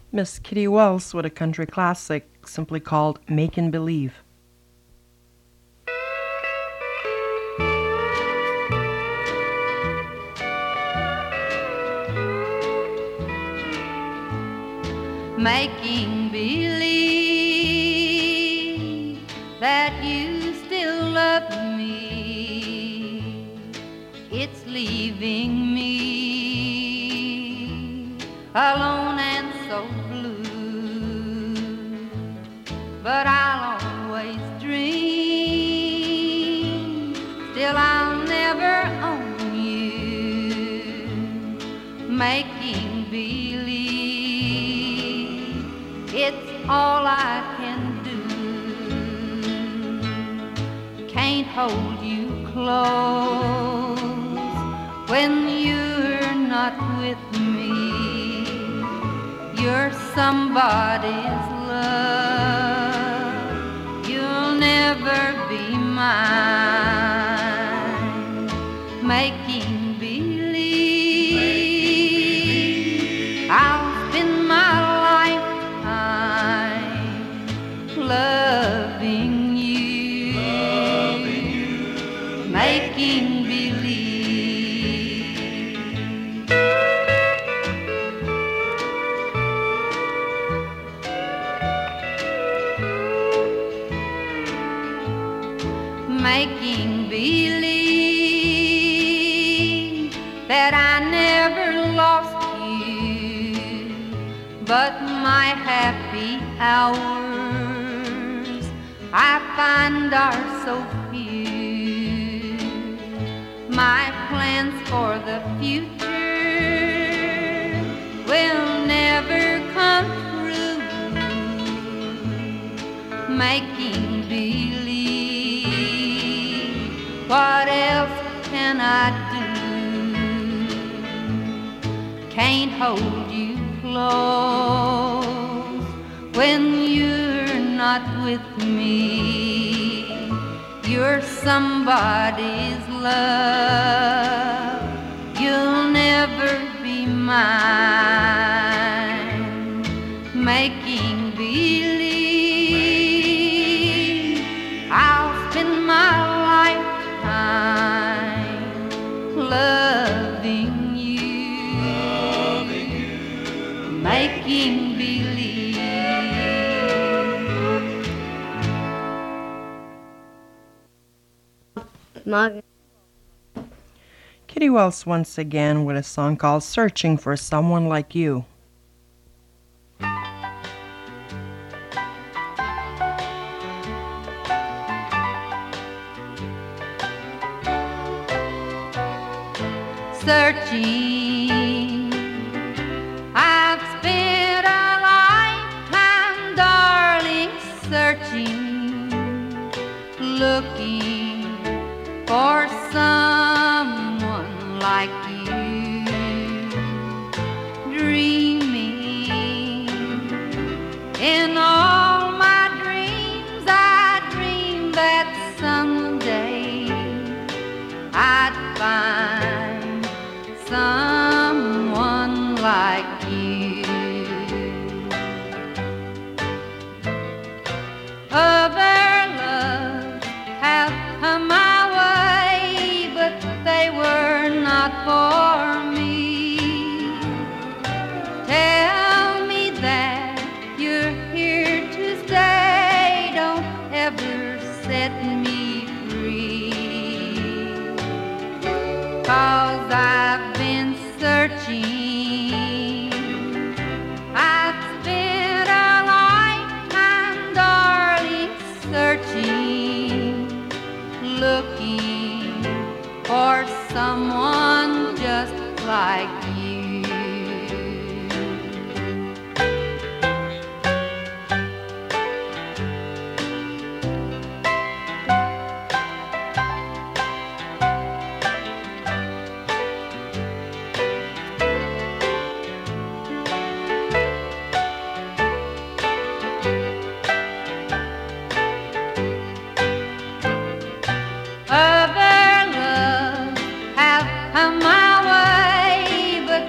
Miss Kitty Wells with a country classic simply called Makin' Believe. Making believe that you still love me, it's leaving me alone and so blue. But I'll always dream, still I'll never own you. Making believe it's all I can do. Can't hold you close when you're not with me. You're somebody's love, you'll never be mine. Making believe I'll spend my loving you, making believe. Making believe that I never lost you, but my happy hours I find are so few. My plans for the future will never come true. Making believe, what else can I do? Can't hold you close when you're not with me. You're somebody's love, you'll never be mine. Making believe I'll spend my lifetime loving you, making believe. Kitty Wells once again with a song called Searching for Someone Like You. Searching, I've spent a lifetime, darling, searching, looking for someone like you, dreaming in all my dreams. I dream that someday I'd find someone like you. Other loves have come my way, but they were not for me. Tell me that you're here to stay, don't ever set me free. 'Cause I've been searching, I've spent a lifetime, darling, searching, looking for someone just like you. Other loves have come my way, but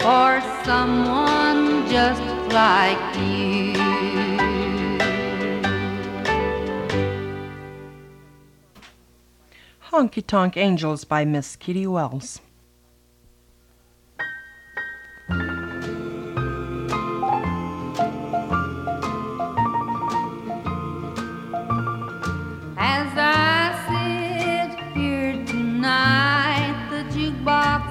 for someone just like you. Honky Tonk Angels by Miss Kitty Wells. As I sit here tonight, the jukebox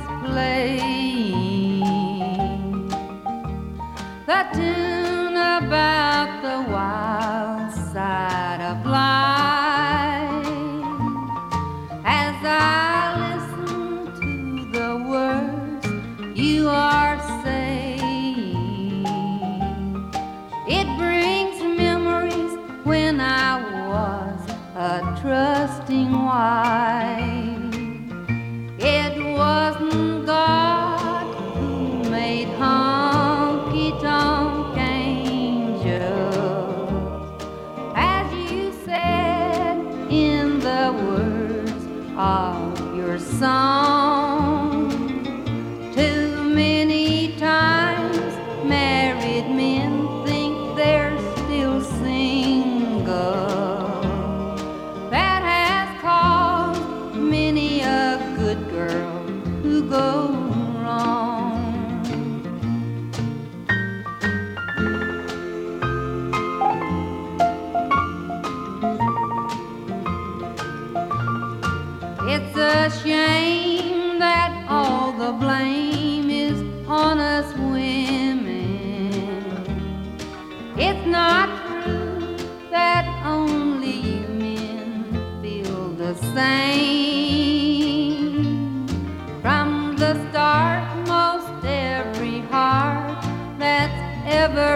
playing the tune about the wild side of life. As I listen to the words you are saying, it brings memories when I was a trusting wife. It wasn't God who made honky-tonk angels, as you said in the words of your song. Too many times married men think they're still single. That has caused many a good girl to go wrong. It's a shame that all the blame is on us women. It's not true that only you men feel the same. From the start, most every heart that's ever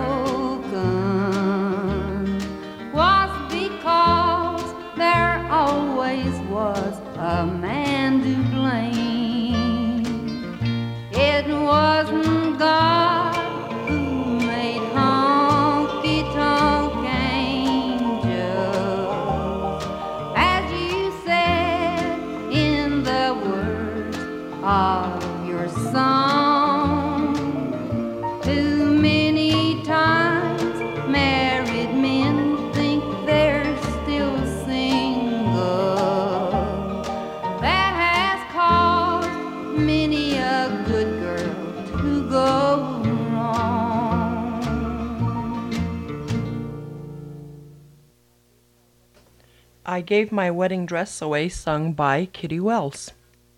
broken was because there always was a man to blame. It wasn't God who made honky-tonk angels, as you said in the words of your song. Too many times married men think they're still single. That has caused many a good girl to go wrong. I Gave My Wedding Dress Away, sung by Kitty Wells.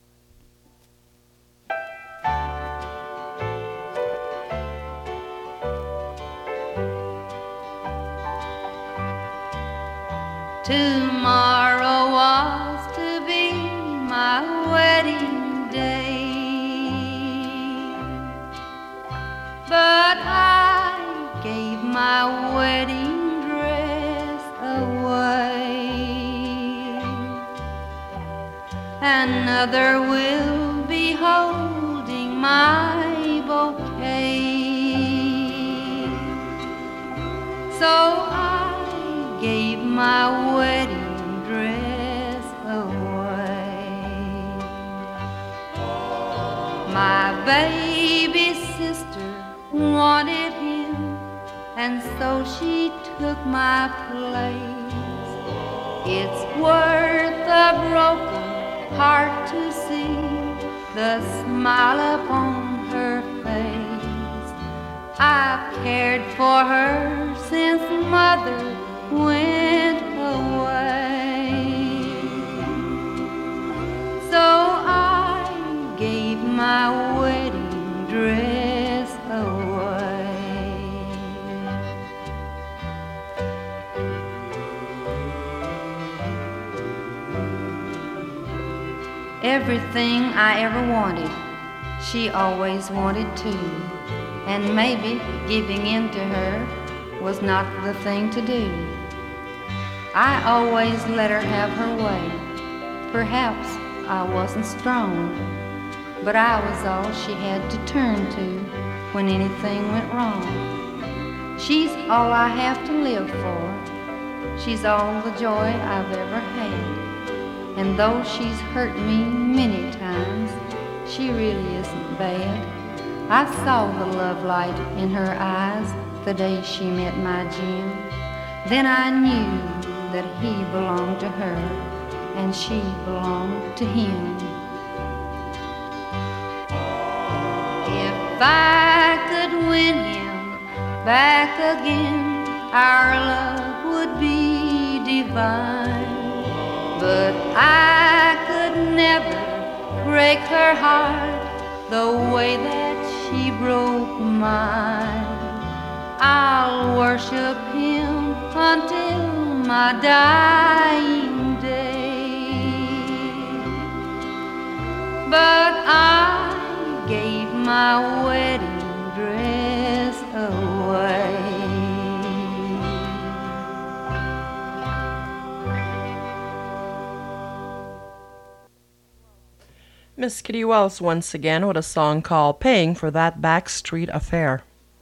Tomorrow was to be my wedding day, but I gave my wedding dress away. Another will be holding my bouquet, so I gave my wedding dress away. My baby sister wanted him, and so she took my place. It's worth a broken heart to see the smile upon her face. I've cared for her since mother went away, so I gave my wedding dress away. Everything I ever wanted, she always wanted too, and maybe giving in to her was not the thing to do. I always let her have her way. Perhaps I wasn't strong, but I was all she had to turn to when anything went wrong. She's all I have to live for. She's all the joy I've ever had. And though she's hurt me many times, she really isn't bad. I saw the love light in her eyes the day she met my Jim. Then I knew that he belonged to her and she belonged to him. If I could win him back again, our love would be divine. But I could never break her heart the way that she broke mine. I'll worship him until my dying day. But I gave my wedding dress away. Miss Kitty Wells once again with a song called Paying for That Backstreet Affair.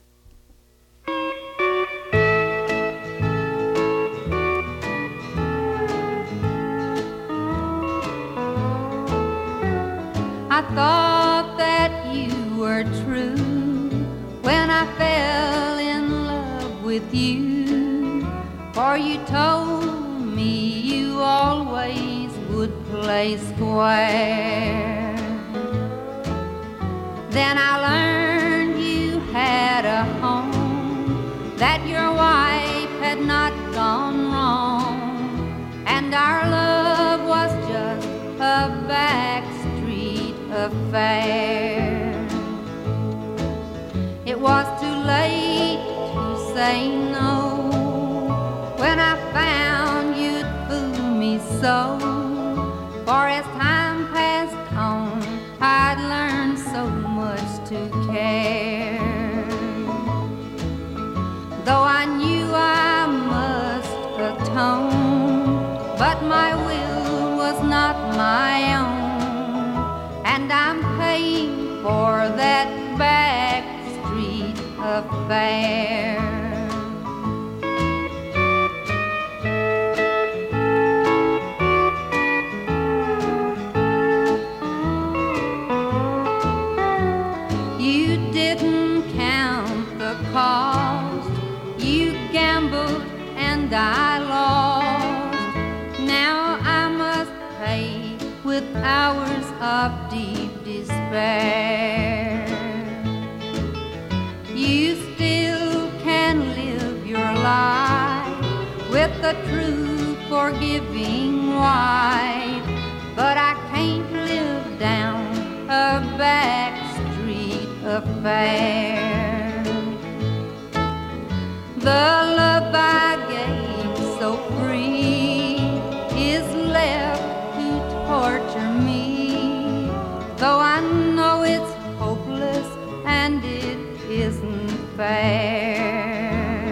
I thought that you were true when I fell in love with you, for you told me you always would play square. Then I learned you had a home, that your wife had not gone wrong, and our love was just a backstreet affair. It was too late to say no when I found you'd fool me so, for as time passed on I'd learned so much to care. Though I knew I must atone, but my will was not my own, and I'm paying for that backstreet affair. You didn't count the cost, you gambled and I lost. Now I must pay with hours of deep despair. You still can live your life with a true forgiving wife, but I can't live down a backstreet affair. The love I gave so free is left to torture me, though I know it's hopeless and it isn't fair.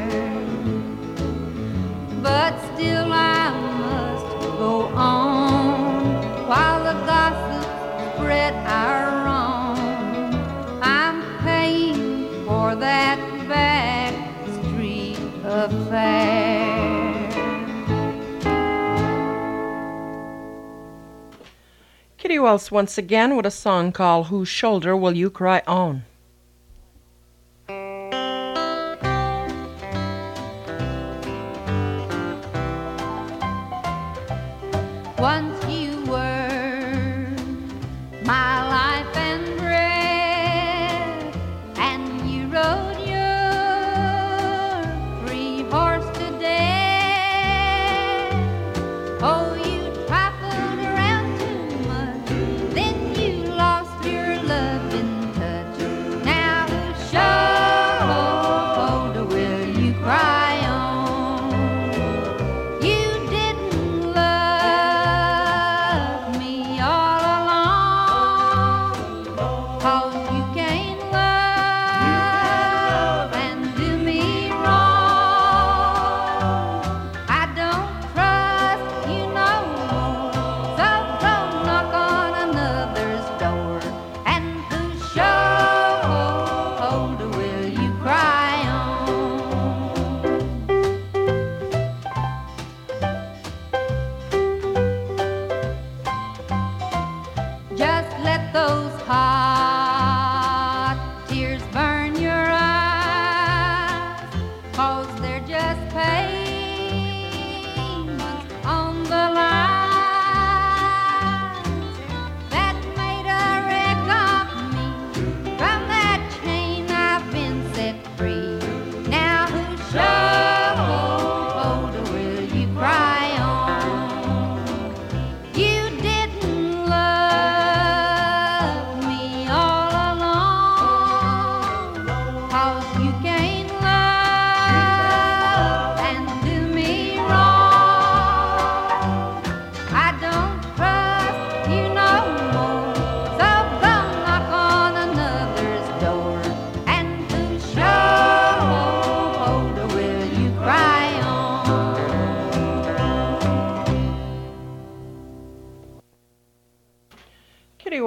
But still I must go on while the gossip spread our wrong. I'm paying for that backstreet affair. Kitty Wells once again with a song called Whose Shoulder Will You Cry On? Once you were my life and breath, and you rode your free horse to death. Oh, you traveled around too much, then you lost your loving touch.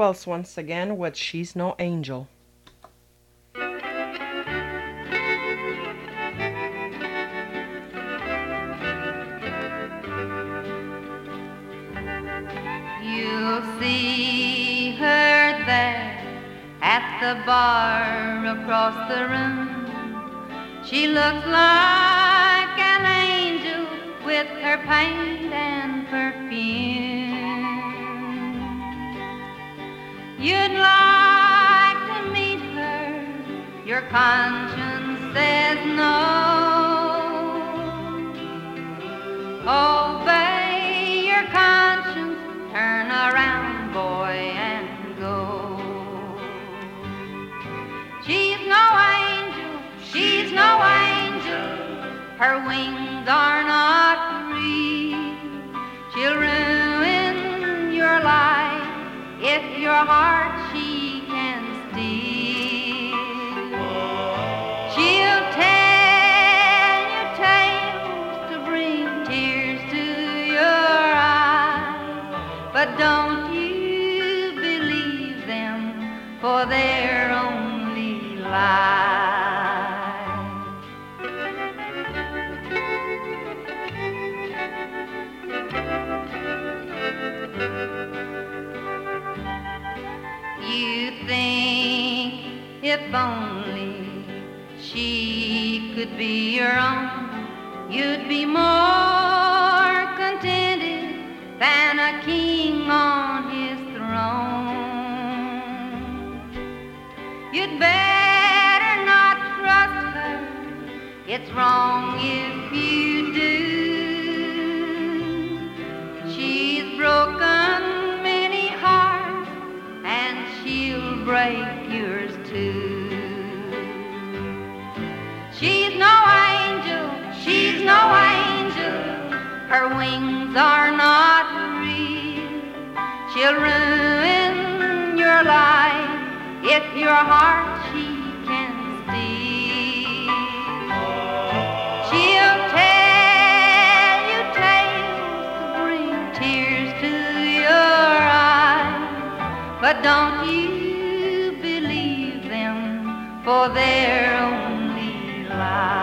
Wells once again with She's No Angel. You'll see her there at the bar across the room. She looks like an angel with her paint and perfume. You'd like to meet her, your conscience says no. Obey your conscience, turn around, boy, and go. She's no angel, she's no angel, her wings are not real. She'll ruin your life if your heart she can steal. She'll tell you tales to bring tears to your eyes, but don't you believe them, for they're only lies. You think if only she could be your own, you'd be more contented than a king on his throne. You'd better not trust her, it's wrong if you do. She's broken many hearts and she'll break yours too. She's no angel, she's no angel, her wings are not real. She'll ruin your life if your heart she can steal. She'll tell you tales to bring tears to your eyes, but don't you believe them, for they're only lies.